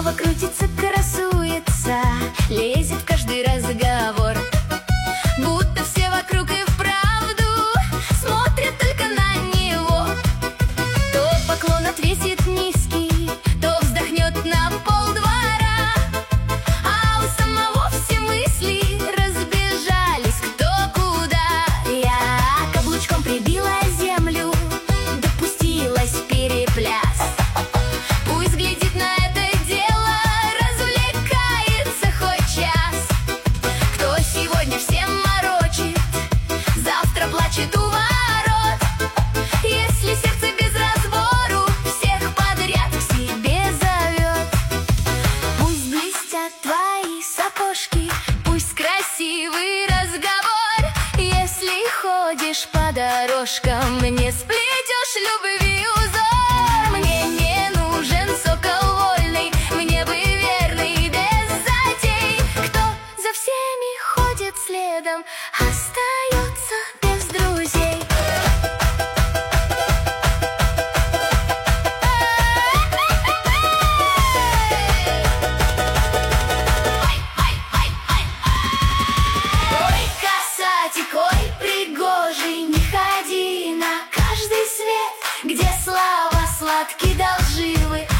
снова крутится, красуется, лезет в каждый разговор, будто все вокруг и вправду смотрят только на него. То поклон отвесит низкий, то вздохнет на полдвора, а у самого все мысли разбежались кто куда. Я каблучком прибила землю, допустилась в перепляс. Пусть глядит на это дело, развлекается хоть час. Кто сегодня всем морочит, завтра плачет у ворот. Если сердце без разбору всех подряд к себе зовет. Пусть блестят твои сапожки, пусть красивый разговор. Если ходишь по дорожкам, не сплетешь любви узор. Мне не нужен сокол вольный, мне бы верный без затей. Кто за всеми ходит следом, остается без друзей. Ой, касатик, ой, пригожий, не ходи на каждый свет, где слава сладкий дал живы.